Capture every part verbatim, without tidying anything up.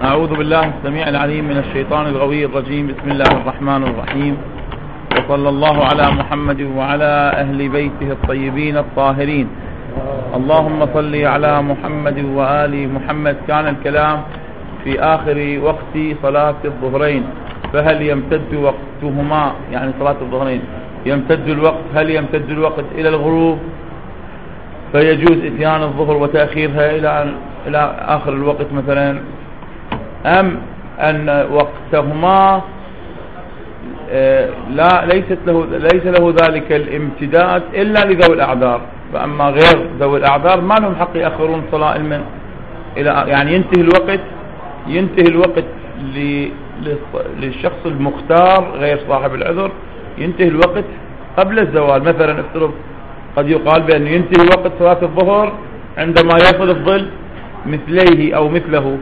أعوذ بالله السميع العليم من الشيطان الغوي الرجيم. بسم الله الرحمن الرحيم، وصلى الله على محمد وعلى أهل بيته الطيبين الطاهرين. اللهم صل على محمد وآل محمد. كان الكلام في آخر وقت صلاة الظهرين، فهل يمتد وقتهما، يعني صلاة الظهرين يمتد الوقت، هل يمتد الوقت إلى الغروب فيجوز إتيان الظهر وتأخيرها إلى إلى آخر الوقت مثلا، أم أن وقتهما لا ليست له ليس له ذلك الامتداد إلا لذوي الأعذار، فأما غير ذوي الأعذار ما لهم حق يأخرون صلاة المن إلى يعني ينتهي الوقت ينتهي الوقت للشخص المختار غير صاحب العذر، ينتهي الوقت قبل الزوال. مثلا افترض قد يقال بأنه ينتهي وقت صلاة الظهر عندما يصل الظل مثليه أو مثله،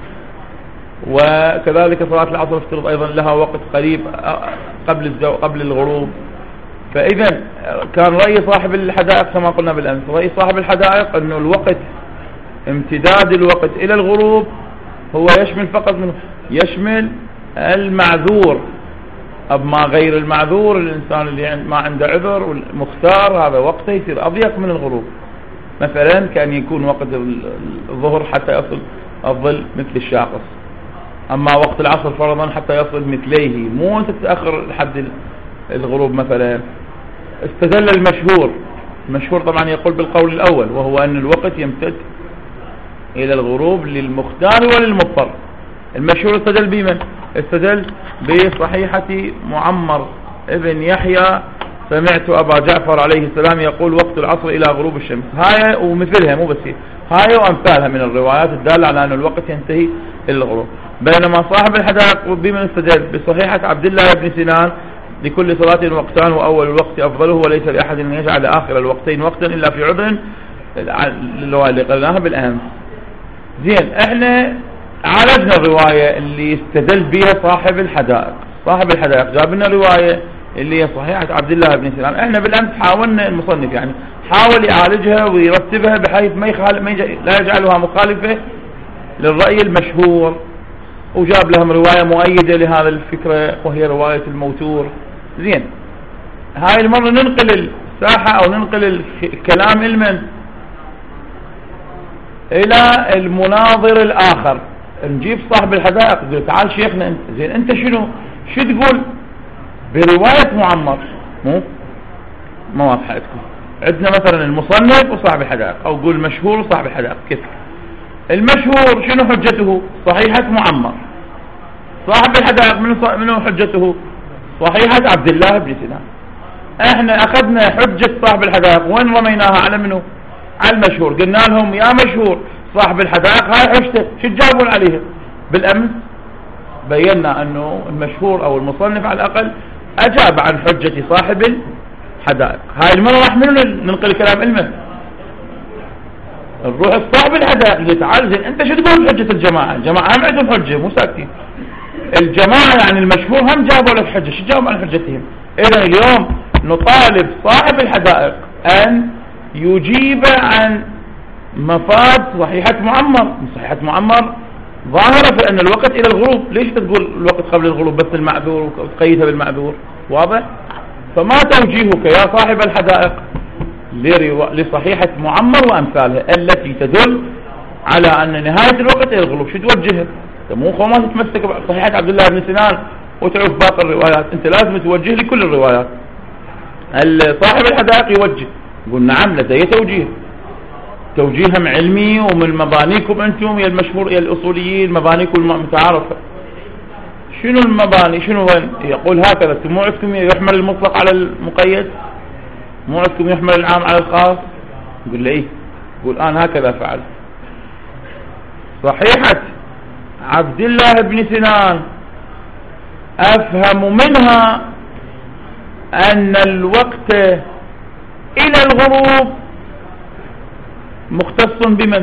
وكذلك صلاة العصر افترض أيضا لها وقت قريب قبل الزو... قبل الغروب. فإذا كان رأي صاحب الحدائق كما قلنا بالأمس، رأي صاحب الحدائق أنه الوقت امتداد الوقت إلى الغروب هو يشمل فقط منه يشمل المعذور، أما غير المعذور الإنسان اللي ما عنده عذر والمختار هذا وقته يصير أضيق من الغروب. مثلا كان يكون وقت الظهر حتى يصل الظل مثل الشاخص، أما وقت العصر فرضا حتى يصل مثليه، مو أنت تتأخر لحد الغروب. مثلا استدل المشهور المشهور طبعا يقول بالقول الأول، وهو أن الوقت يمتد إلى الغروب للمختار وللمضطر. المشهور استدل بمن؟ استدل بصحيحة معمر ابن يحيى: سمعت أبا جعفر عليه السلام يقول وقت العصر إلى غروب الشمس. هاي ومثلها، مو بس هاي وأمثالها من الروايات الدالة على أن الوقت ينتهي إلى الغروب. بينما صاحب الحدائق بمن استدل؟ بصحيحة عبد الله بن سنان: لكل صلاة وقتان وأول الوقت أفضله، وليس لأحد أن يجعل آخر الوقتين وقتا إلا في عذر، اللي قلناها بالأمس. زين، احنا عالجنا الرواية اللي استدل بها صاحب الحدائق. صاحب الحدائق جاب لنا رواية اللي هي صحيحة عبد الله بن سلام. احنا بالأمس حاولنا المصنف يعني حاول يعالجها ويرتبها بحيث ما يخالف ما لا يجعلها مخالفة للرأي المشهور، وجاب لهم رواية مؤيدة لهذا الفكرة وهي رواية الموتور. زين، هاي المرة ننقل الساحة أو ننقل الكلام المن إلى المناظر الآخر. نجيب صاحب الحدائق نقول: تعال شيخنا انت، زين انت شنو شو تقول برواية معمر؟ مو ما واضحة عندكم. عندنا مثلا المصنف وصاحب الحدائق، او قول المشهور وصاحب الحدائق. كيف المشهور شنو حجته؟ صحيحة معمر. صاحب الحدائق منو منو حجته؟ صحيحة عبد الله بن سنان. احنا اخذنا حجة صاحب الحدائق وين رميناها؟ على منو؟ على المشهور. قلنا لهم: يا مشهور صاحب الحدائق هاي حجته، شو تجاوبون عليها؟ بالأمس بينا أنه المشهور أو المصنف على الأقل أجاب عن حجة صاحب الحدائق. هاي المرة راح منو ننقل كلام علمه؟ نروح صاحب الحدائق اللي تعال زين أنت شو تقول حجة الجماعة؟ الجماعة هم عندهم حجة، مو ساكتين. الجماعة يعني المشهور هم جابوا لك حجة، شو جاوب عن حجتهم؟ إذن اليوم نطالب صاحب الحدائق أن يجيب عن مفاد صحيحة معمر. صحيحة معمر ظاهرة في أن الوقت إلى الغروب، ليش تقول الوقت قبل الغروب بس المعذور وتقيدها بالمعذور؟ واضح؟ فما توجيهك يا صاحب الحدائق لصحيحة معمر وأمثالها التي تدل على أن نهاية الوقت إلى الغروب؟ شو توجهها؟ أنت مو خو ما تتمسك بصحيحة عبد الله بن سنان وتعرف باقي الروايات، أنت لازم توجه لكل الروايات. صاحب الحدائق يوجه، يقول: نعم لدي توجيه، توجيهم علمي ومن مبانيكم أنتم يا المشهور يا الأصوليين، مبانيكم المتعارفة. شنو المباني؟ شنو وين؟ يقول هكذا: مو عندكم يحمل المطلق على المقيد؟ مو عندكم يحمل العام على الخاص؟ يقول لي إيه؟ يقول أنا هكذا فعل. صحيحة عبد الله بن سنان أفهم منها أن الوقت إلى الغروب مختص بمن؟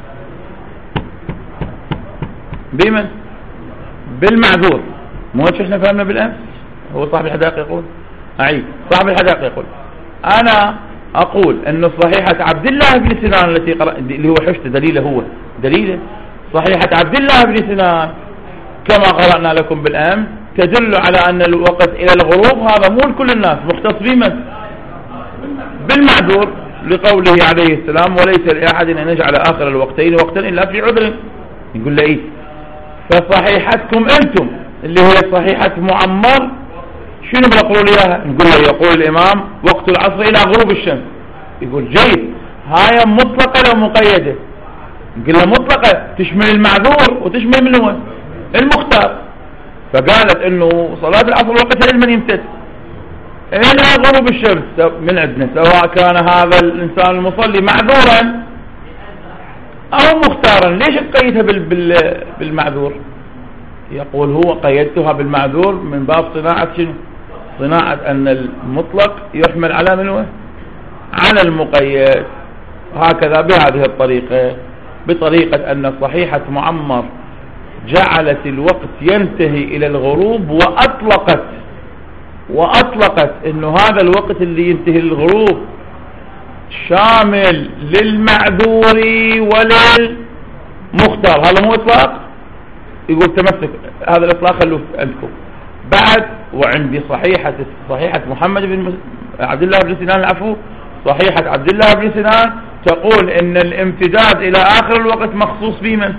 بمن؟ بالمعذور. مو هيك احنا فهمنا بالأمس؟ هو صاحب الحدائق يقول أعيد صاحب الحدائق يقول: أنا أقول أن صحيحة عبد الله بن سنان التي قرأ اللي هو حجته دليله هو دليله صحيحة عبد الله بن سنان كما قرأنا لكم بالأمس تدل على أن الوقت إلى الغروب هذا مو لكل الناس، مختص بمن؟ بالمعذور، لقوله عليه السلام وليس لأحد أن يجعل آخر الوقتين وقتا إلا في عذر. يقول له إيه؟ فصحيحتكم أنتم اللي هي صحيحة معمر شنو بنقول إياها؟ نقول له يقول الإمام وقت العصر إلى غروب الشمس. يقول جيد، هاي مطلقة لو مقيدة؟ نقول له مطلقة تشمل المعذور وتشمل من هو؟ المختار. فقالت إنه صلاة العصر وقتها لمن يمتد إلى غروب الشمس من عندنا، سواء كان هذا الإنسان المصلي معذورا أو مختارا. ليش تقيدها بالمعذور؟ يقول هو قيدتها بالمعذور من باب صناعة شنو؟ صناعة أن المطلق يحمل على من هو؟ على المقيد. هكذا بهذه الطريقة، بطريقة أن صحيحة معمر جعلت الوقت ينتهي إلى الغروب وأطلقت وأطلقت إنه هذا الوقت اللي ينتهي الغروب شامل للمعذور وللمختار. هذا مو إطلاق؟ يقول تمسك هذا الإطلاق خلوه عندكم. بعد وعندي صحيحة صحيحة محمد بن عبد الله بن سنان العفو صحيحة عبد الله بن سنان تقول إن الامتداد إلى آخر الوقت مخصوص بمن؟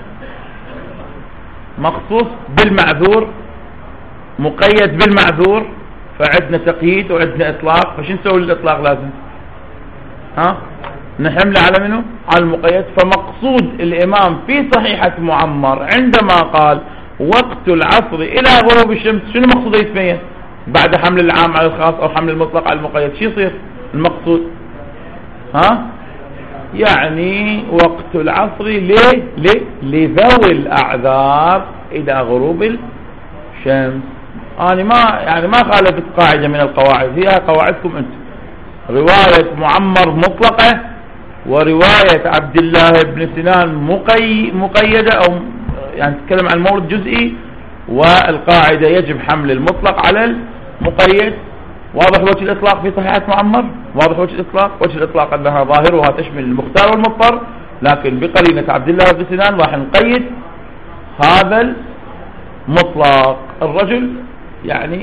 مخصوص بالمعذور، مقيد بالمعذور. فعندنا تقييد وعندنا إطلاق، فش نسوي للإطلاق؟ لازم ها نحمله على منه؟ على المقيد. فمقصود الإمام في صحيحة معمر عندما قال وقت العصر إلى غروب الشمس، شنو مقصود يتبين؟ بعد حمل العام على الخاص أو حمل المطلق على المقيد شو يصير المقصود؟ ها يعني وقت العصر ليه ليه لذوي الأعذار إلى غروب الشمس. أنا ما يعني ما خالفت قاعدة من القواعد، هي قواعدكم أنتم. رواية معمر مطلقة ورواية عبد الله بن سنان مقي مقيدة أو يعني تتكلم عن مورد جزئي، والقاعدة يجب حمل المطلق على المقيد. واضح وجه الإطلاق في صحيحة معمر؟ واضح وجه الإطلاق؟ وجه الإطلاق أنها ظاهرها تشمل المختار والمضطر، لكن بقرينة عبد الله بن سنان راح نقيد هذا المطلق. الرجل يعني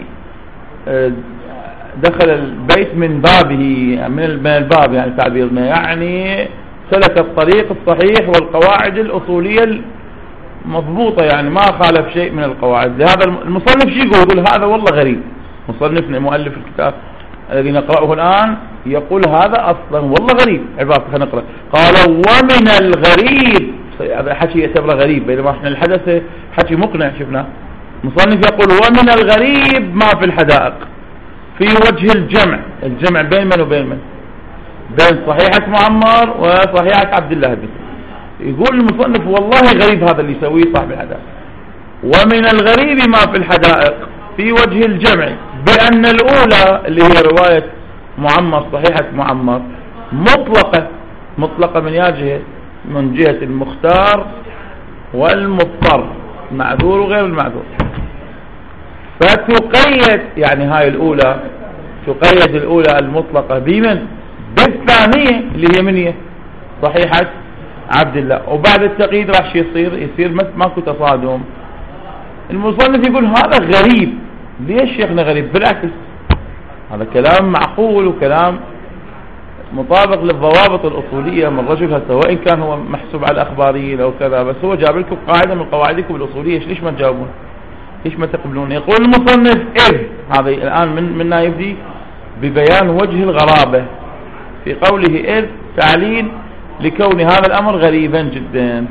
دخل البيت من بابه، من الباب يعني تعبيرنا، يعني سلك الطريق الصحيح والقواعد الأصولية المضبوطة، يعني ما خالف شيء من القواعد. لهذا المصنف شيء يقول؟ يقول هذا والله غريب. مصنفنا مؤلف الكتاب الذي نقرأه الآن يقول هذا أصلا والله غريب. عبارة خلينا نقرأ. قال ومن الغريب، هذا حكي يعتبره غريب بينما احنا الحدث حكي مقنع شفناه. مصنف يقول ومن الغريب ما في الحدائق في وجه الجمع. الجمع بين من وبين من؟ بين صحيحة معمر وصحيحة عبد الله بن. يقول المصنف والله غريب هذا اللي يسويه صاحب الحدائق. ومن الغريب ما في الحدائق في وجه الجمع بأن الأولى اللي هي رواية معمر صحيحة معمر مطلقة مطلقة من جهة من جهة المختار والمضطر، المعذور وغير المعذور. فتقيد يعني هاي الأولى تقيد الأولى المطلقة بمن؟ بالثانية اللي هي من هي؟ صحيحة عبد الله. وبعد التقييد راح شي يصير؟ يصير ماكو تصادم. المصنف يقول هذا غريب. ليش شيخنا غريب؟ بالعكس هذا كلام معقول وكلام مطابق للضوابط الأصولية من رجل هسه، وإن كان هو محسوب على الأخباريين أو كذا، بس هو جاب لكم قاعدة من قواعدكم الأصولية. ليش ما تجاوبون؟ ليش ما تقبلون؟ يقول المصنف إذ، هذا الآن من منا يبدي ببيان وجه الغرابة في قوله إذ، تعليل لكون هذا الأمر غريبا جدا.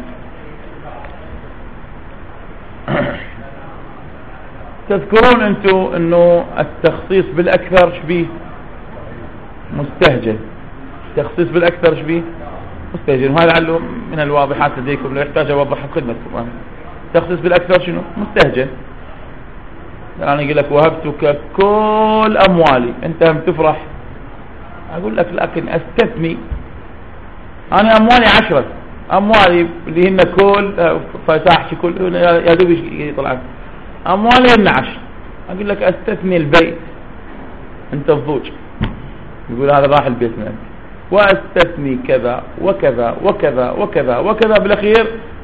تذكرون أنتم أنه التخصيص بالأكثر شبيه مستهجن. التخصيص بالأكثر شبيه مستهجن، وهذا لعله من الواضحات لديكم لو يحتاج أوضح خدمتكم. التخصيص بالأكثر شنو؟ مستهجن. أنا أقول لك وهبتك كل أموالي، أنت هم تفرح. أقول لك لكن أستثني، أنا أموالي عشرة، أموالي اللي هن كل فتاح كل يا دوب يطلع أموالي هن عشر. أقول لك أستثني البيت، أنت الضوج، يقول هذا راح البيت منك، وأستثني كذا وكذا وكذا وكذا وكذا، بالأخير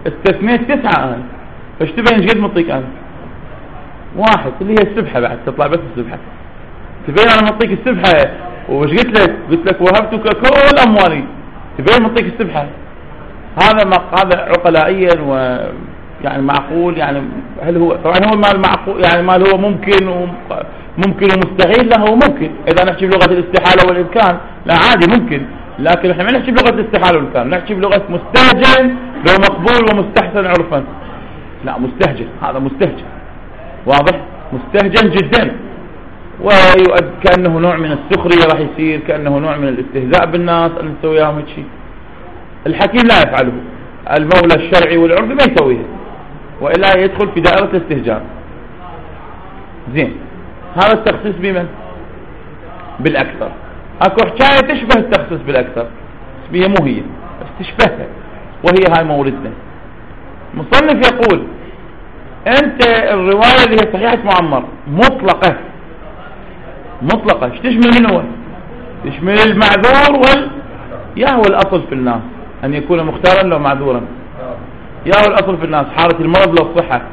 استثنيت تسعة أنا، فايش تبين ايش قد معطيك أنا؟ واحد اللي هي السبحة، بعد تطلع بس السبحة. تبين أنا معطيك السبحة، وش قلت لك؟ قلت لك وهبتك كل أموالي، تبين معطيك السبحة. هذا ما هذا عقلائيا ويعني معقول، يعني هل هو طبعا هو المال معقول، يعني مال هو ممكن وممكن ومستحيل؟ لا هو ممكن إذا نحكي بلغة الاستحالة والإمكان، لا عادي ممكن، لكن احنا ما نحكي بلغة الاستحالة والإمكان، نحكي بلغة مستهجن لو مقبول ومستحسن عرفا. لا مستهجن، هذا مستهجن واضح، مستهجن جدا، ويؤد كأنه نوع من السخرية راح يصير، كأنه نوع من الاستهزاء بالناس أن نسوي لهم هيك شيء. الحكيم لا يفعله، المولى الشرعي والعرفي ما يسويها، وإلا يدخل في دائرة الاستهجان. زين، هذا التخصيص بمن؟ بالأكثر. اكو حكاية تشبه التخصيص بالأكثر، هي مو هي بس تشبهها، وهي هاي موردنا. مصنف يقول انت الرواية اللي هي صحيحة معمر مطلقة، مطلقة ايش تشمل؟ من هو؟ تشمل المعذور وال يا هو الأصل في الناس أن يكون مختارا لو معذورا، يا هو الأصل في الناس حالة المرض لو الصحة.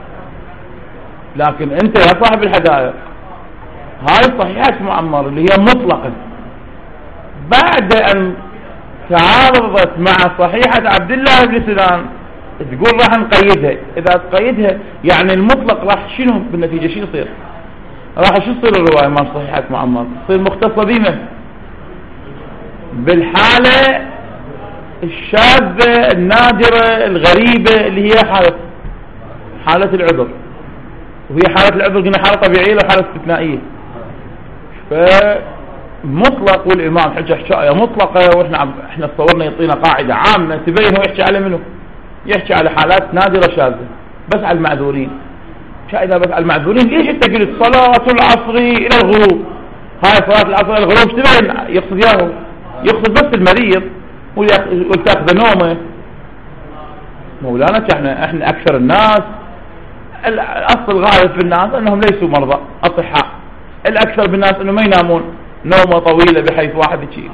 لكن أنت يا صاحب الحدائق هاي صحيحة معمر اللي هي مطلقة، بعد أن تعارضت مع صحيحة عبد الله بن سنان تقول راح نقيدها. إذا تقيدها يعني المطلق راح شنو بالنتيجة؟ شو يصير؟ راح شو تصير الرواية مع صحيحة معمر؟ تصير مختصة بمن؟ بالحالة الشاذة النادرة الغريبة اللي هي حالة حالة العذر، وهي حالة العذر قلنا حالة طبيعية وحالة استثنائية. فمطلق، والإمام حجة حكاية مطلقة، وإحنا إحنا تصورنا يعطينا قاعدة عامة تبين هو يحكي على منه، يحكي على حالات نادرة شاذة بس على المعذورين. إذا بس على المعذورين ليش أنت قلت صلاة العصر إلى الغروب؟ هاي صلاة العصر إلى الغروب تبين يقصد ياهو؟ يقصد بس المريض وتاخذ نومه. مولانا احنا احنا اكثر الناس، الاصل الغالب في الناس انهم ليسوا مرضى اصحاء، الاكثر بالناس انه ما ينامون نومه طويله بحيث واحد يشيل.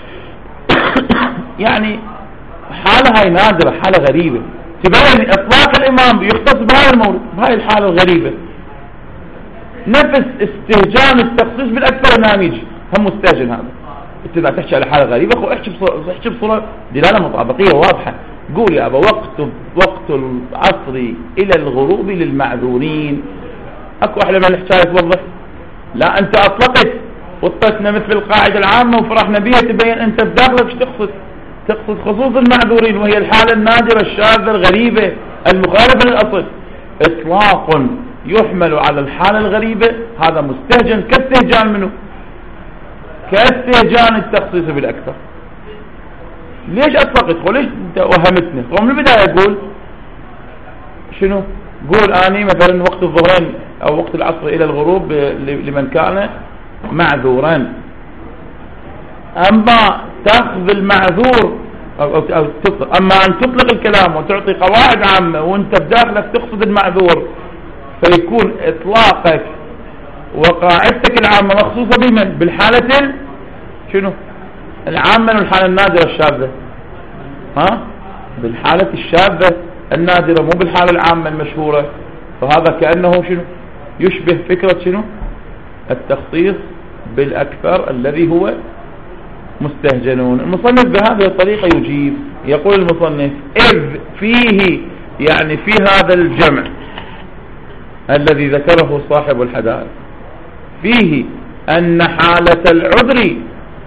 يعني حاله هاي نادره، حاله غريبه، تبين اطلاق الامام يختص بهاي المورد، بهاي الحاله الغريبه. نفس استهجان التخصيص بالاكثر نامج، هم مستهجن هذا. انت اذا تحكي على حاله غريبه خو احكي بصوره احكي بصوره دلاله مطابقيه واضحه. قول يا ابا وقت وقت العصر الى الغروب للمعذورين. اكو احلى من الحكايه توضح؟ لا انت اطلقت وطتنا مثل القاعده العامه وفرحنا بها، تبين انت بداخلك ايش تقصد؟ تقصد خصوص المعذورين، وهي الحاله النادره الشاذه الغريبه المخالفه للاصل. اطلاق يحمل على الحاله الغريبه هذا مستهجن كاستهجان منه، كاستهجان التخصيص بالاكثر. ليش اطلقت؟ ليش انت وهمتنا؟ ومن البدايه قول شنو؟ قول اني مثلا وقت الظهرين او وقت العصر الى الغروب لمن كان معذورا. اما تاخذ المعذور أو, أو, أو تطلق، اما ان تطلق الكلام وتعطي قواعد عامه وانت بداخلك تقصد المعذور، فيكون اطلاقك وقاعدتك العامه مخصوصه بمن؟ بالحاله شنو؟ العامة والحالة النادرة الشاذة. ها؟ بالحالة الشاذة النادرة، مو بالحالة العامة المشهورة. فهذا كأنه شنو؟ يشبه فكرة شنو؟ التخصيص بالأكثر الذي هو مستهجنون. المصنف بهذه الطريقة يجيب، يقول المصنف إذ فيه، يعني في هذا الجمع الذي ذكره صاحب الحدائق، فيه أن حالة العذر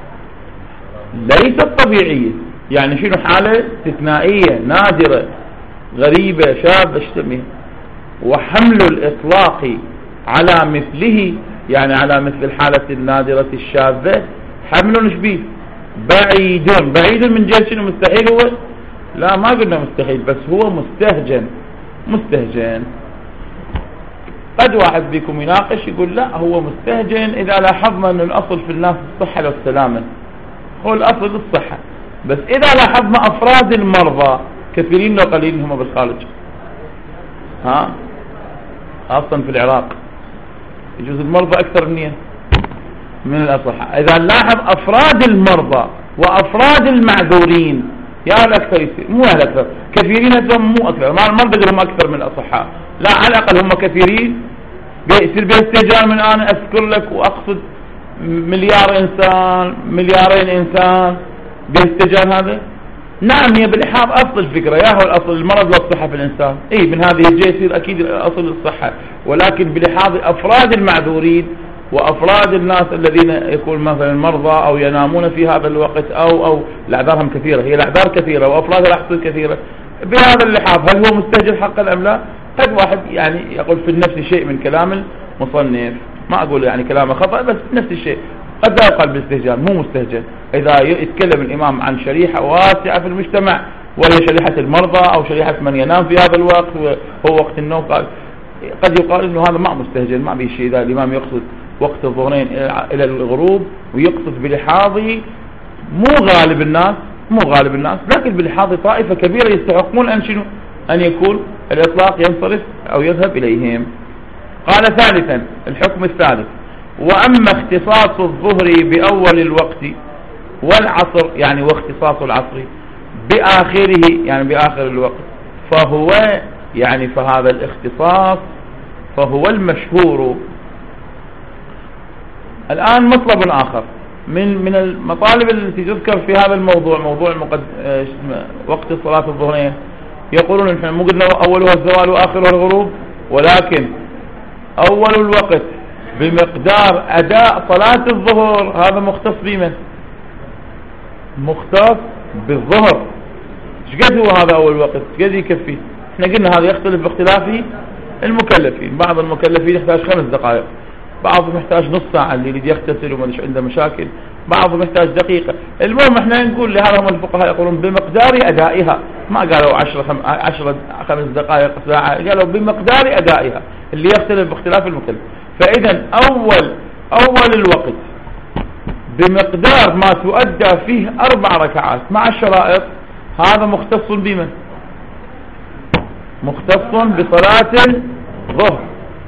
ليست طبيعية. يعني شنو؟ حالة استثنائية نادرة غريبة شاذة اشتمه. وحمل الإطلاق على مثله، يعني على مثل الحالة النادرة الشاذة، حمل شبيه بعيد. بعيد من جهة شنو؟ مستحيل هو؟ لا ما قلنا مستحيل، بس هو مستهجن. مستهجن. قد واحد بكم يناقش يقول لا هو مستهجن إذا لاحظنا أن الأصل في الناس الصحة والسلامة، هو الأصل الصحة، بس إذا لاحظنا أفراد المرضى كثيرين لو قليلين هم بالخارج، ها أصلا في العراق يجوز المرضى أكثر من من الأصحاء. إذا نلاحظ أفراد المرضى وأفراد المعذورين يا أهل أكثر يصير، مو أهل أكثر، كثيرين هذول مو أكثر، ما ما بدهم أكثر من الأصحاء، لا على الأقل هم كثيرين. بيصير باستهجان من أنا أذكر لك وأقصد مليار إنسان مليارين إنسان باستهجان هذا. نعم هي بالإحاط أصل الفكرة، يا هو الأصل المرض والصحة في الإنسان، إيه من هذه الجهة يصير أكيد أصل الصحة، ولكن بالإحاط أفراد المعذورين وأفراد الناس الذين يكون مثلا مرضى أو ينامون في هذا الوقت أو أو الأعذارهم كثيرة، هي الأعذار كثيرة وأفراد الأحصول كثيرة. بهذا اللحاظ هل هو مستهجن حقا أم لا؟ قد واحد يعني يقول في النفس شيء من كلام المصنف، ما أقول يعني كلامه خطأ بس نفس الشيء، قد لا يقال بالاستهجان، مو مستهجن إذا يتكلم الإمام عن شريحة واسعة في المجتمع وهي شريحة المرضى أو شريحة من ينام في هذا الوقت وهو وقت النوم، قد يقال إنه هذا ما مستهجن، ما به شيء إذا الإمام يقصد وقت الظهرين إلى الغروب ويقصد بلحاظه مو غالب الناس مو غالب الناس لكن بلحاظ طائفة كبيرة يستحقون أن شنو أن يكون الإطلاق ينصرف أو يذهب إليهم. قال ثالثا الحكم الثالث: وأما اختصاص الظهر بأول الوقت والعصر يعني واختصاص العصر بآخره يعني بآخر الوقت فهو يعني فهذا الاختصاص فهو المشهور. الآن مطلب آخر من من المطالب التي تذكر في هذا الموضوع، موضوع المقد... وقت صلاة الظهرين، يقولون نحن مو قلنا أولها الزوال وآخرها الغروب، ولكن أول الوقت بمقدار أداء صلاة الظهر هذا مختص بمن؟ مختص بالظهر. شقد هو هذا أول وقت؟ شقد يكفي؟ احنا قلنا هذا يختلف باختلاف المكلفين، بعض المكلفين يحتاج خمس دقائق، بعضهم يحتاج نص ساعة اللي يريد يغتسل وما عنده مشاكل، بعضهم يحتاج دقيقة. المهم احنا نقول لهذا هم الفقهاء يقولون بمقدار أدائها، ما قالوا عشرة خم... عشرة خمس دقائق ساعة، قالوا بمقدار أدائها اللي يختلف باختلاف المكلف. فإذا أول أول الوقت بمقدار ما تؤدى فيه أربع ركعات مع الشرائط هذا مختص بمن؟ مختص بصلاة الظهر.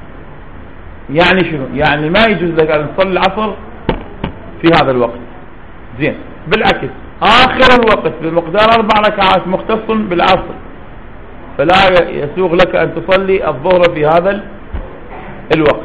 يعني شنو؟ يعني ما يجوز لك أن تصلي العصر في هذا الوقت، زين، بالعكس آخر الوقت بمقدار أربع ركعات مختص بالعصر، فلا يسوغ لك أن تصلي الظهر في هذا الوقت.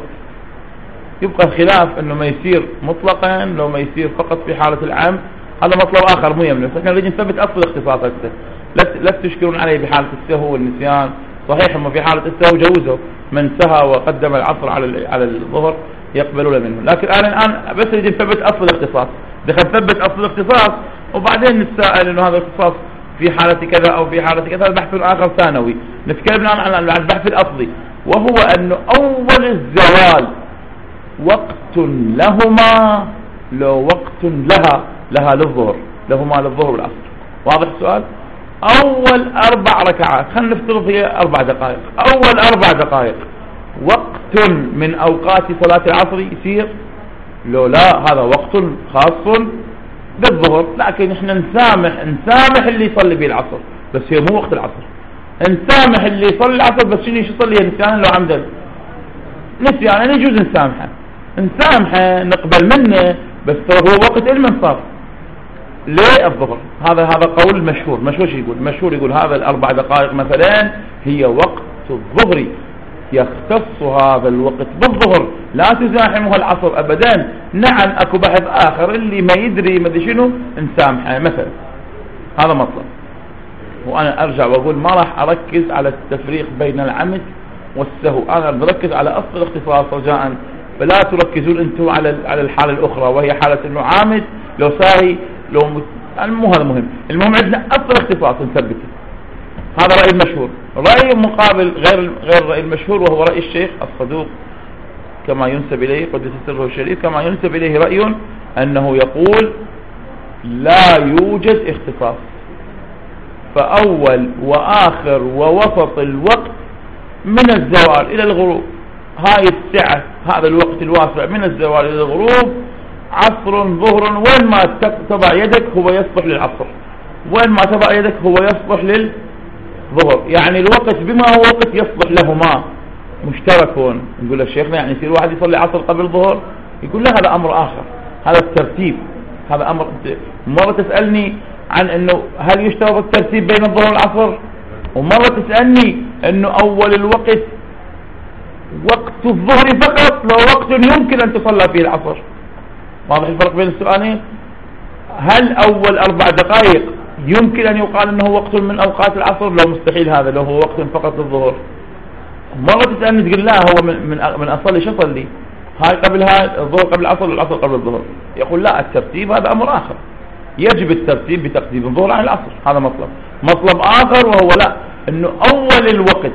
يبقى الخلاف أنه ما يصير مطلقا لو ما يصير فقط في حالة العام، هذا مطلب آخر مو يمنع، لكن نريد نثبت أصل الاختصاص أكثر. لا تشكرون عليه بحالة السهو والنسيان، صحيح هم في حالة السهو جوزوا من سهى وقدم العصر على على الظهر يقبلون منه، لكن أنا الآن بس نريد نثبت أصل الاختصاص، دخل نثبت أصل الاختصاص وبعدين نتساءل إنه هذا الاختصاص في حالة كذا أو في حالة كذا، البحث آخر ثانوي. نتكلم الآن عن البحث الأصلي، وهو أنه أول الزوال وقت لهما لو وقت لها لها للظهر، لهما للظهر والعصر. واضح السؤال؟ أول أربع ركعات خلينا نفترض هي أربع دقائق، أول أربع دقائق وقت من أوقات صلاة العصر يصير؟ لو لا هذا وقت خاص بالظهر، لكن احنا نسامح نسامح اللي يصلي به العصر، بس هي مو وقت العصر. نسامح اللي يصلي العصر بس شنو يصلي نسيانا لو عمدا نسيانا يجوز نسامحه نسامحه نقبل منه، بس هو وقت المنصرف ليه الظهر. هذا هذا قول مشهور. مشهور شو يقول؟ مشهور يقول هذا الأربع دقائق مثلا هي وقت الظهر، يختص هذا الوقت بالظهر، لا تزاحمها العصر أبدا. نعم أكو بحث آخر اللي ما يدري ما ادري شنو نسامحه مثلا، هذا مطلب. وأنا أرجع وأقول ما راح أركز على التفريق بين العمد والسهو، أنا بركز على أصل الاختصاص رجاء، فلا تركزون أنتم على على الحالة الأخرى وهي حالة إنه عامد لو ساهي لو مت... مو هذا مهم. المهم عندنا أصل اختصاص نثبته. هذا رأي المشهور. رأي مقابل غير غير رأي المشهور وهو رأي الشيخ الصدوق كما ينسب إليه قدس سره الشريف، كما ينسب إليه رأي أنه يقول لا يوجد اختصاص، فأول وآخر ووسط الوقت من الزوال إلى الغروب، هاي السعة هذا الوقت الواسع من الزوال إلى الغروب عصر ظهر، وين ما تضع يدك هو يصلح للعصر، وين ما تضع يدك هو يصلح للظهر. يعني الوقت بما هو وقت يصلح لهما مشتركون. نقول للشيخنا يعني يصير واحد يصلي عصر قبل الظهر؟ يقول لا هذا أمر آخر، هذا الترتيب، هذا أمر. مرة تسألني عن انه هل يشترط الترتيب بين الظهر والعصر، ومرة تسألني انه اول الوقت وقت الظهر فقط لو وقت يمكن ان تصلى فيه العصر. واضح الفرق بين السؤالين؟ هل اول اربع دقائق يمكن ان يقال انه وقت من اوقات العصر؟ لو مستحيل هذا لو هو وقت فقط للظهر. مرة تسألني تقول لا هو من من, من اصلي شو اصلي؟ هاي قبل هاي الظهر قبل العصر والعصر قبل الظهر. يقول لا الترتيب هذا امر اخر، يجب الترتيب بتقديم الظهر عن العصر، هذا مطلب. مطلب اخر وهو لا انه اول الوقت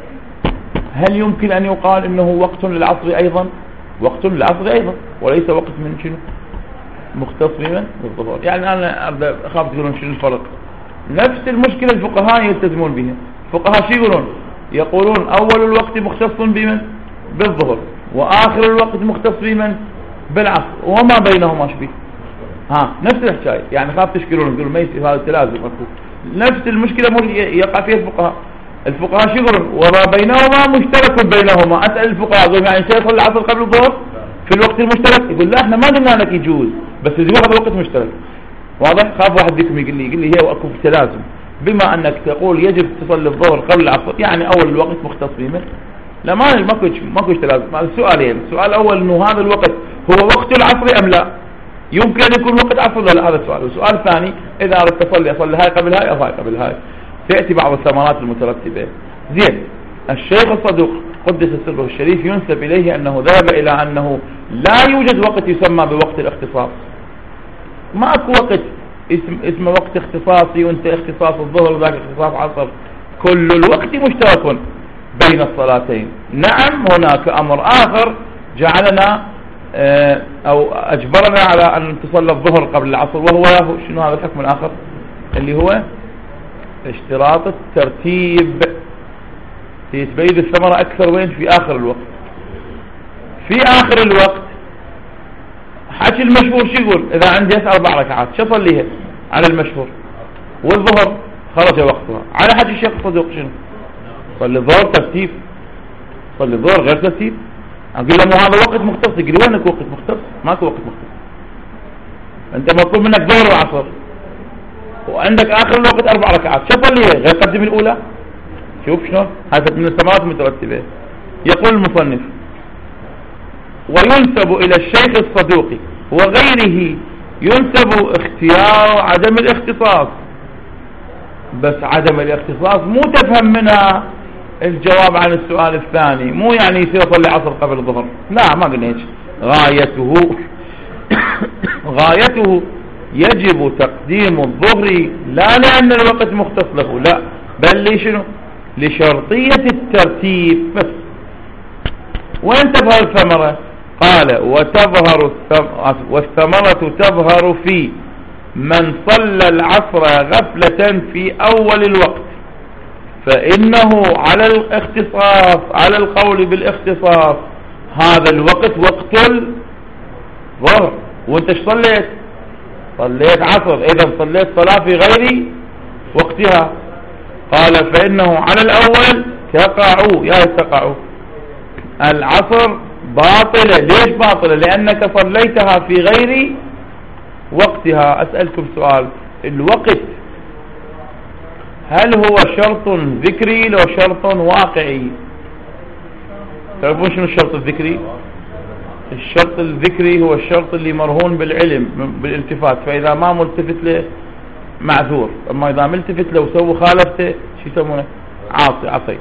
هل يمكن ان يقال انه وقت للعصر ايضا؟ وقت للعصر ايضا وليس وقت من شنو مختص بمن بالظهر. يعني انا اخاف تقولون شنو الفرق. نفس المشكلة الفقهاء يلتزمون بها. الفقهاء شو يقولون؟ يقولون اول الوقت مختص بمن بالظهر، واخر الوقت مختص بمن بالعصر، وما بينهما شبيه. ها نفس الحكايه. يعني خاف تشكلون تقولون ما يصير هذا التلازم. نفس المشكلة يقع فيها الفقهاء. الفقهاء شو يقولون؟ وما بينهما مشترك بينهما. اسال الفقهاء يقول يعني سيصل العصر قبل الظهر في الوقت المشترك؟ يقول لا احنا ما قلنا لك يجوز، بس يجوز هذا وقت مشترك. واضح؟ خاف واحد فيكم يقول لي يقول لي هي اكو تلازم. بما انك تقول يجب تصلي الظهر قبل العصر، يعني اول الوقت مختص بمن؟ لا ما ماكو ماكو تلازم. هذا السؤالين. السؤال الاول انه هذا الوقت هو وقت العصر ام لا؟ يمكن ان يكون وقت عصر ولا لا؟ هذا السؤال. والسؤال الثاني اذا اردت تصلي اصلي هاي قبل هاي او هاي قبل هاي. سياتي بعض الثمرات المترتبه. زين. الشيخ الصدوق قدس سره الشريف ينسب اليه انه ذهب الى انه لا يوجد وقت يسمى بوقت الاختصاص. ما اكو وقت اسم اسمه وقت اختصاصي وانت اختصاص الظهر وذاك اختصاص عصر. كل الوقت مشترك بين الصلاتين. نعم هناك امر اخر جعلنا اه او اجبرنا على ان تصلى الظهر قبل العصر، وهو شنو هذا الحكم الاخر اللي هو اشتراط الترتيب. تبين الثمرة اكثر وين؟ في اخر الوقت. في اخر الوقت حكي المشهور شو يقول؟ اذا عندي اربع ركعات شو اصليها على المشهور؟ والظهر خرج وقتها. على حكي الشيخ الصدوق شنو؟ صلي الظهر ترتيب. صلي الظهر غير ترتيب. اقول له مو هذا وقت مختص. يقول لي وينك وقت مختص؟ ماكو وقت مختص. انت مطلوب منك ظهر وعصر وعندك اخر الوقت اربع ركعات شو اصليها؟ غير قدم الاولى. شوف شلون هذا من الثمرات المترتبه. يقول المصنف وينسب الى الشيخ الصدوقي وغيره ينسب اختيار عدم الاختصاص. بس عدم الاختصاص مو تفهم منها الجواب عن السؤال الثاني. مو يعني يصير صلي عصر قبل الظهر، لا ما قلنا هيك. غايته غايته يجب تقديم الظهر لا لان الوقت مختص له، لا بل لشنو؟ لشرطية الترتيب بس. وين تظهر الثمرة؟ قال وتظهر والثمرة تظهر في من صلى العصر غفلة في أول الوقت، فإنه على الاختصاص على القول بالاختصاص هذا الوقت وقت الظهر. وانت ايش صليت؟ صليت عصر. إذا صليت صلاة في غير وقتها. قال فإنه على الأول تقع يا تقع العصر باطلة. ليش باطلة؟ لأنك صليتها في غير وقتها. أسألكم سؤال، الوقت هل هو شرط ذكري لو شرط واقعي؟ تعرفون شنو الشرط الذكري؟ الشرط الذكري هو الشرط اللي مرهون بالعلم بالالتفات، فإذا ما ملتفت له معذور، اما اذا ملتفت لو سووا خالفته شو يسمونه؟ عاصي عصي.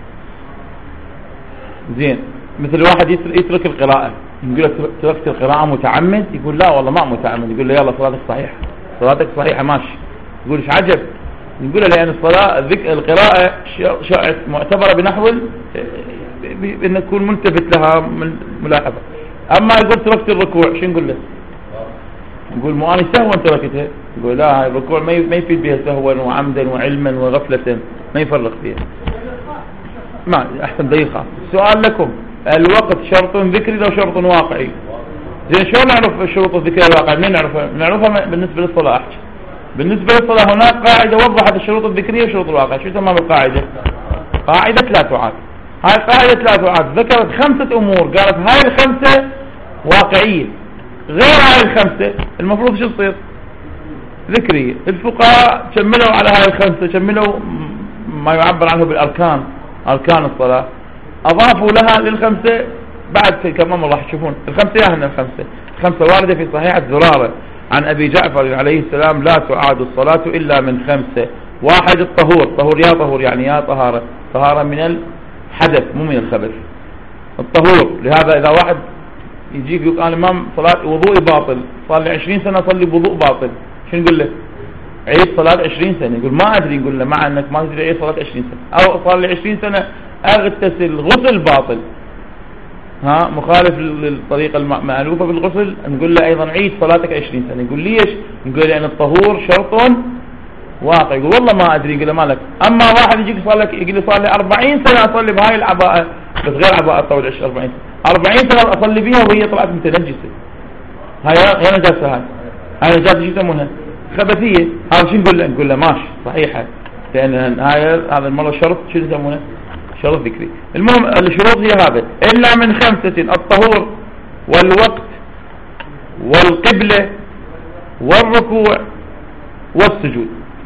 زين. مثل واحد يترك القراءة، نقول له تركت القراءة متعمد؟ يقول لا والله ما متعمد. يقول له يلا صلاتك صحيحة. صلاتك صحيحة ماشي. يقول ايش عجب؟ نقول له لان الصلاة القراءة شرعت معتبرة بنحو ان تكون ملتفت لها من ملاحظة. اما يقول تركت الركوع شو نقول له؟ نقول مو أنا سهوا تركتها. يقول لا الركوع ما يفيد بها سهوا وعمدا وعلما وغفلة، ما يفرق فيها. ما أحسن دقيقة. السؤال لكم، الوقت شرط ذكري لو شرط واقعي؟ زين شلون نعرف الشروط الذكرية الواقعية؟ منين نعرفها؟ نعرفها بالنسبة للصلاة. أحكي بالنسبة للصلاة هناك قاعدة وضحت الشروط الذكرية والشروط الواقعية. شو تسمى بالقاعدة؟ قاعدة لا تعاد. هاي قاعدة لا تعاد ذكرت خمسة أمور، قالت هاي الخمسة واقعية، غير هاي الخمسة المفروض شو تصير؟ ذكرية. الفقهاء شملوا على هاي الخمسة، شملوا ما يعبر عنه بالأركان، أركان الصلاة، أضافوا لها للخمسة بعد كمان راح تشوفون الخمسة يا هنا الخمسة الخمسة واردة في صحيحة زرارة عن أبي جعفر عليه السلام: لا تعاد الصلاة إلا من خمسة. واحد الطهور، طهور يا طهور يعني يا طهارة، طهارة من الحدث مو من الخبث، الطهور. لهذا إذا واحد يجيك يقول أنا إمام صلاة وضوئي باطل، صار لي عشرين سنة أصلي بوضوء باطل، شو نقول له؟ عيد صلاة عشرين سنة. يقول ما أدري، نقول له مع أنك ما تدري عيد صلاة عشرين سنة. أو صار لي عشرين سنة أغتسل غسل باطل، ها مخالف للطريقة المألوفة بالغسل، نقول له أيضا عيد صلاتك عشرين سنة. يقول ليش؟ نقول لأن الطهور شرط واقع. يقول والله ما أدري. يقول له مالك. أما واحد يجيك صار لك يقول لي صار لي أربعين سنة أصلي بهاي العباءة، بس غير عباءة طول أربعين سنة، أربعين سنة أصلي بيها وهي طلعت متنجسة، هاي هي نجاسة، هاي هاي نجاسة شو يسمونها؟ خبثية. هذا شو نقول له؟ نقول له ماشي صحيحة، لأن هاي هذا المرة شرط شو يسمونه؟ شرط ذكري. المهم الشروط هي هذا: إلا من خمسة: الطهور والوقت والقبلة والركوع والسجود.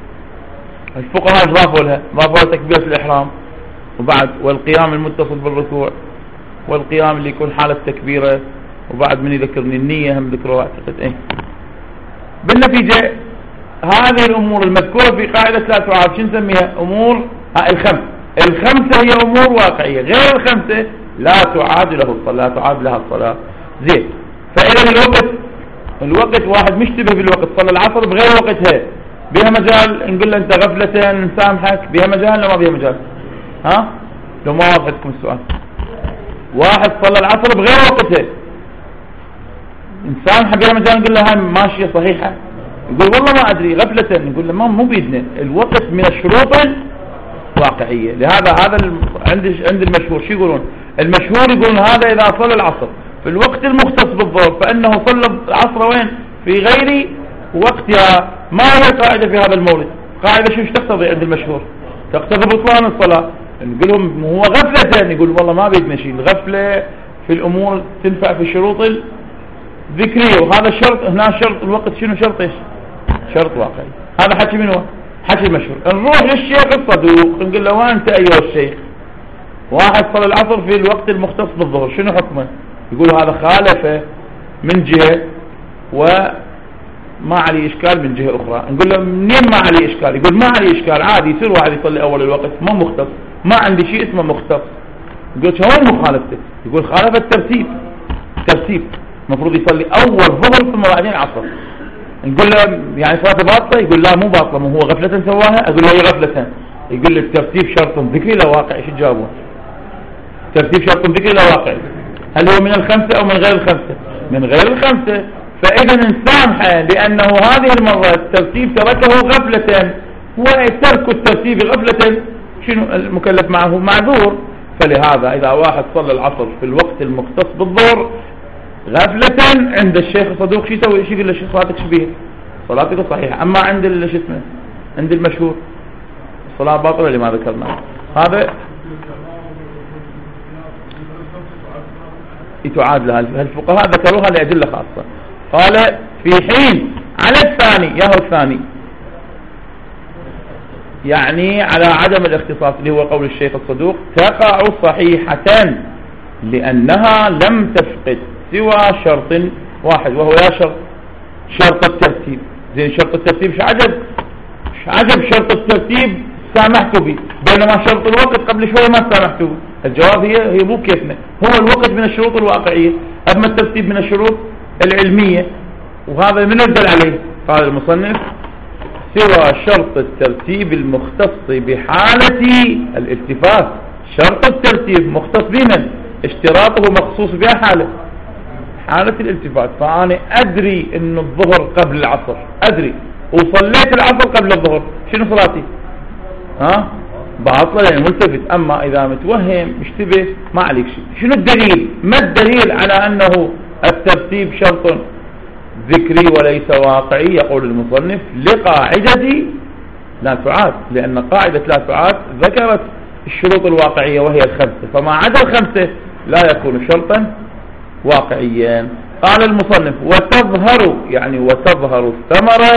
الفقهاء ضافوا لها، ضافوا لها تكبيرة الإحرام، وبعد والقيام المتصل بالركوع، والقيام اللي يكون حالة تكبيرة، وبعد من يذكرني النية هم ذكروها أعتقد. إيه بالنتيجة هذه الأمور المذكورة في قاعدة لا تعاد شو نسميها؟ أمور الخمس. الخمسة هي أمور واقعية، غير الخمسة لا تعاد له الصلاة، لا تعاد لها الصلاة. زين. فإذا الوقت الوقت واحد مشتبه بالوقت، صلى العصر بغير وقتها، بها مجال نقول له أنت غفلة نسامحك؟ بها مجال لو ما بها مجال؟ ها لو ما وضحتكم السؤال. واحد صلى العصر بغير وقتها نسامحه، بها مجال نقول له هاي ماشية صحيحة؟ يقول والله ما أدري غفلة، نقول له ما مو بيدنا، الوقت من الشروط واقعية. لهذا هذا عند عند المشهور شو يقولون؟ المشهور يقولون هذا إذا صلى العصر في الوقت المختص بالظهر فإنه صلى العصر وين؟ في غير وقتها. ما هي القاعدة في هذا المورد؟ قاعدة شو تقتضي عند المشهور؟ تقتضي بطلان الصلاة. نقول لهم هو غفلة، يقول والله ما بيدنا شيء، الغفلة في الأمور تنفع في الشروط الذكرية، وهذا الشرط هنا شرط الوقت شنو؟ شرط ايش؟ شرط واقعي. هذا حكي منه؟ حكي المشهور. نروح للشيخ الصدوق نقول له وانت ايها الشيخ، واحد صلى العصر في الوقت المختص بالظهر شنو حكمه؟ يقول هذا خالفه من جهة وما عليه اشكال من جهة اخرى. نقول له منين ما عليه اشكال؟ يقول ما عليه اشكال، عادي يصير واحد يصلي اول الوقت مو مختص، ما عندي شيء اسمه مختص. يقول شلون مخالفته؟ يقول خالف الترتيب، ترتيب المفروض يصلي اول ظهر ثم بعدين عصر. نقول له يعني صلاته باطله؟ يقول لا مو باطله، مو هو غفلة سواها؟ اقول له هي غفلة. يقول لي الترتيب شرط ذكري لا واقعي. ايش تجاوبون؟ ترتيب شرط ذكري لا واقعي، هل هو من الخمسة او من غير الخمسة؟ من غير الخمسة. فاذا نسامحه لانه هذه المرة الترتيب تركه غفلة، وترك الترتيب غفلة شنو المكلف معه؟ معذور. فلهذا اذا واحد صلى العصر في الوقت المختص بالظهر غفلة عند الشيخ الصدوق شو يسوي؟ شو يقول له؟ شيخ صلاتك شبيه؟ صلاتك صحيحة. اما عند شو اسمه؟ عند المشهور الصلاة باطلة لما ذكرنا. هذا تعاد لها. الفقهاء ذكروها لأدلة خاصة. قال في حين على الثاني، ياهو الثاني يعني على عدم الاختصاص اللي هو قول الشيخ الصدوق: تقع صحيحة لأنها لم تفقد سوى شرط واحد، وهو يا شرط شرط الترتيب. زين شرط الترتيب شو عجب؟ شو عجب شرط الترتيب سامحت به، بينما شرط الوقت قبل شوية ما سامحت به. الجواب هي هي مو كيفنا، هو الوقت من الشروط الواقعية، أما الترتيب من الشروط العلمية. وهذا من يدل عليه؟ قال المصنف: سوى شرط الترتيب المختص بحالة الالتفات. شرط الترتيب مختص بمن؟ اشتراطه مخصوص بها حالة حالة الالتفات. فأنا أدري أن الظهر قبل العصر، أدري وصليت العصر قبل الظهر، شنو صلاتي؟ ها باطلة لأن ملتفت. أما إذا متوهم مشتبه ما عليك شيء. شنو الدليل؟ ما الدليل على أنه الترتيب شرط ذكري وليس واقعي؟ يقول المصنف: لقاعدة لا تعاد، لأن قاعدة لا تعاد ذكرت الشروط الواقعية وهي الخمسة، فما عدا الخمسة لا يكون شرطا واقعيا. قال المصنف: وتظهر يعني وتظهر الثمرة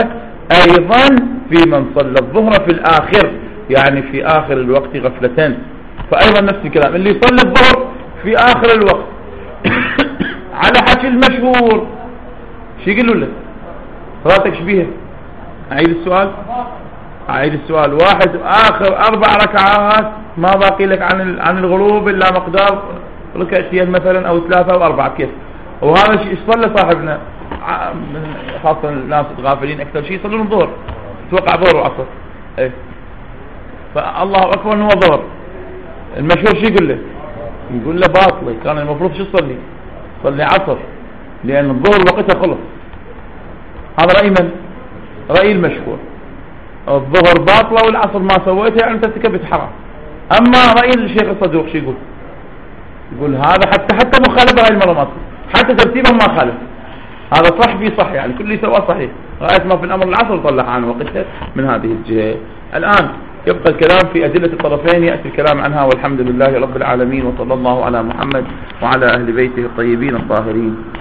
أيضا في من صلى الظهر في الآخر، يعني في آخر الوقت غفلة، فأيضا نفس الكلام اللي يصلي الظهر في آخر الوقت على حكي المشهور شو يقولوا له؟ صلاتك شبيها؟ أعيد السؤال أعيد السؤال واحد آخر أربع ركعات ما باقي لك عن عن الغروب إلا مقدار ركعتين مثلا أو ثلاثة أو أربعة، كيف؟ وهذا شيء صلى صاحبنا خاصة الناس الغافلين أكثر شيء يصلون الظهر، توقع ظهر وعصر، إيه فالله أكبر إنه ظهر. المشهور شو يقول له؟ يقول له باطلة، كان المفروض شو تصلي؟ صلي عصر، لأن الظهر وقتها خلص. هذا رأي من؟ رأي المشهور، الظهر باطلة والعصر ما سويتها يعني ترتكبت حرام. أما رأي الشيخ الصدوق شو يقول؟ يقول هذا حتى حتى مخالفة هاي المرة ما تصير، حتى ترتيبا ما خالف، هذا صح في صح، يعني كل اللي سواه صحيح، رأيت ما في الأمر العصر طلع عن وقتها من هذه الجهة. الآن يبقى الكلام في أدلة الطرفين، يأتي الكلام عنها، والحمد لله رب العالمين، وصلى الله على محمد وعلى أهل بيته الطيبين الطاهرين.